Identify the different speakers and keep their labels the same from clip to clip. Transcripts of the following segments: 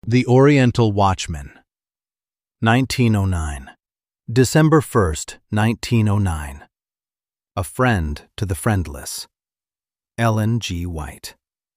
Speaker 1: The Oriental Watchman, 1909. December 1st, 1909. A Friend to the Friendless. Ellen G. White.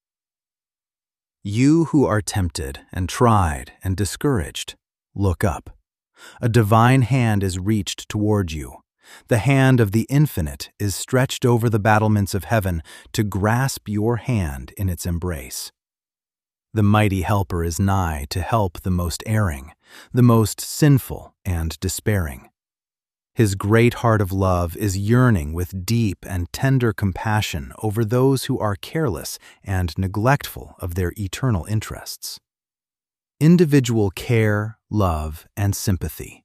Speaker 1: You who are tempted and tried and discouraged, look up. A divine hand is reached toward you. The hand of the Infinite is stretched over the battlements of heaven to grasp your hand in its embrace. The mighty helper is nigh to help the most erring, the most sinful and despairing. His great heart of love is yearning with deep and tender compassion over those who are careless and neglectful of their eternal interests. Individual care, love, and sympathy.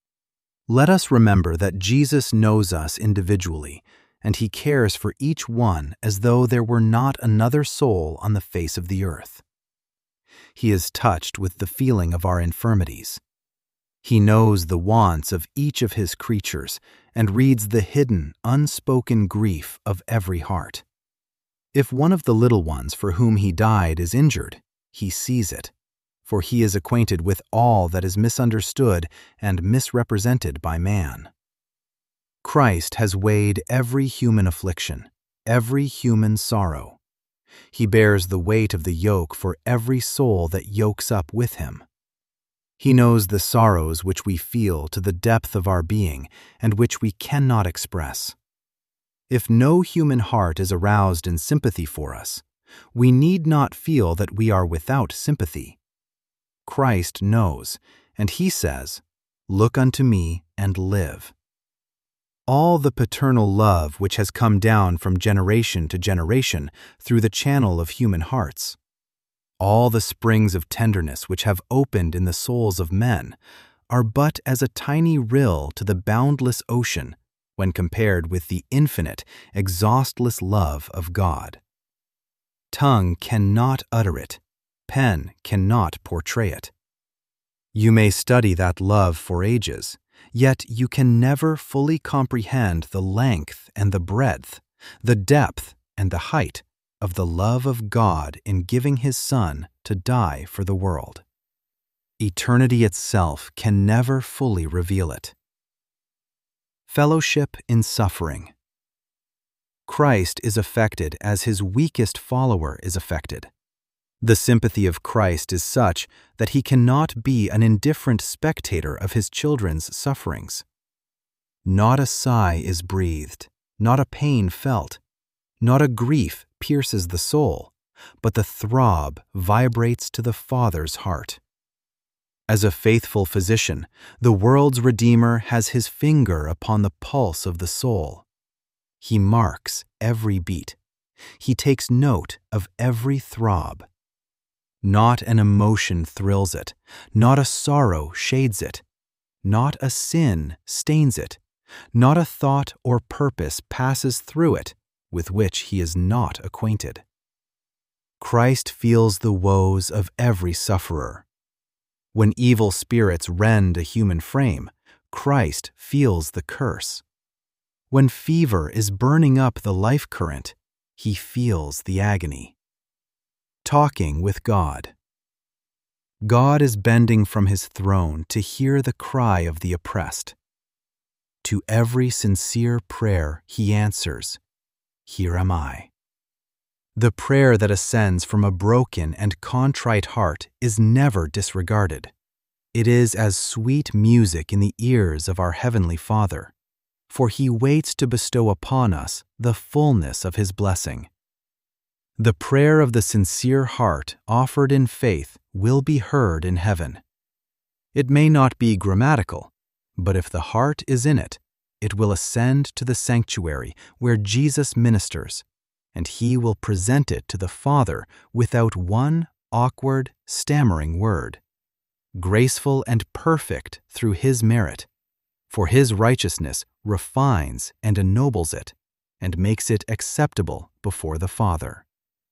Speaker 1: Let us remember that Jesus knows us individually, and He cares for each one as though there were not another soul on the face of the earth. He is touched with the feeling of our infirmities. He knows the wants of each of His creatures and reads the hidden, unspoken grief of every heart. If one of the little ones for whom He died is injured, He sees it, for He is acquainted with all that is misunderstood and misrepresented by man. Christ has weighed every human affliction, every human sorrow. He bears the weight of the yoke for every soul that yokes up with Him. He knows the sorrows which we feel to the depth of our being and which we cannot express. If no human heart is aroused in sympathy for us, we need not feel that we are without sympathy. Christ knows, and He says, "Look unto me and live." All the paternal love which has come down from generation to generation through the channel of human hearts, all the springs of tenderness which have opened in the souls of men, are but as a tiny rill to the boundless ocean when compared with the infinite, exhaustless love of God. Tongue cannot utter it, pen cannot portray it. You may study that love for ages, yet you can never fully comprehend the length and the breadth, the depth and the height of the love of God in giving His Son to die for the world. Eternity itself can never fully reveal it. Fellowship in suffering. Christ is affected as His weakest follower is affected. The sympathy of Christ is such that He cannot be an indifferent spectator of His children's sufferings. Not a sigh is breathed, not a pain felt, not a grief pierces the soul, but the throb vibrates to the Father's heart. As a faithful physician, the world's Redeemer has His finger upon the pulse of the soul. He marks every beat. He takes note of every throb. Not an emotion thrills it, not a sorrow shades it, not a sin stains it, not a thought or purpose passes through it with which He is not acquainted. Christ feels the woes of every sufferer. When evil spirits rend a human frame, Christ feels the curse. When fever is burning up the life current, He feels the agony. Talking with God. God is bending from His throne to hear the cry of the oppressed. To every sincere prayer He answers, "Here am I." The prayer that ascends from a broken and contrite heart is never disregarded. It is as sweet music in the ears of our Heavenly Father, for He waits to bestow upon us the fullness of His blessing. The prayer of the sincere heart offered in faith will be heard in heaven. It may not be grammatical, but if the heart is in it, it will ascend to the sanctuary where Jesus ministers, and He will present it to the Father without one awkward, stammering word, graceful and perfect through His merit, for His righteousness refines and ennobles it, and makes it acceptable before the Father.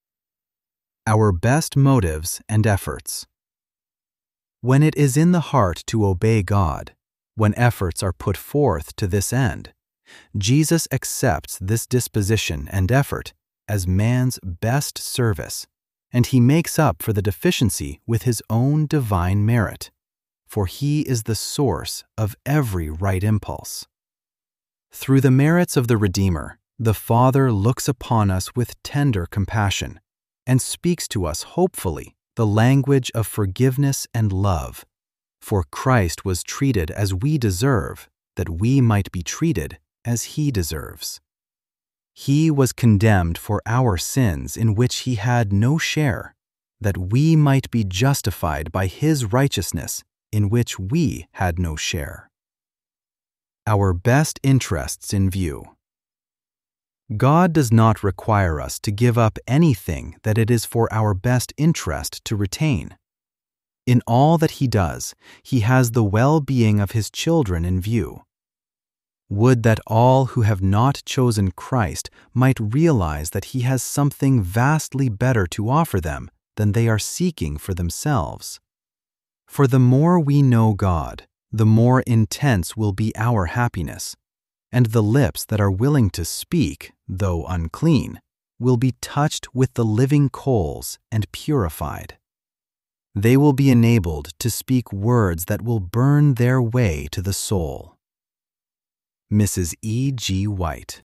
Speaker 1: Our best motives and efforts. When it is in the heart to obey God, when efforts are put forth to this end, Jesus accepts this disposition and effort as man's best service and he makes up for the deficiency with his own divine merit, for he is the source of every right impulse. Through the merits of the Redeemer, the Father looks upon us with tender compassion and speaks to us hopefully the language of forgiveness and love, for Christ was treated as we deserve, that we might be treated as he deserves. He was condemned for our sins in which he had no share, that we might be justified by his righteousness in which we had no share. Our best interests in view. God does not require us to give up anything that it is for our best interest to retain. In all that he does, he has the well-being of his children in view. Would that all who have not chosen Christ might realize that he has something vastly better to offer them than they are seeking for themselves. For the more we know God, the more intense will be our happiness, and the lips that are willing to speak, though unclean, will be touched with the living coals and purified. They will be enabled to speak words that will burn their way to the soul. Mrs. E. G. White.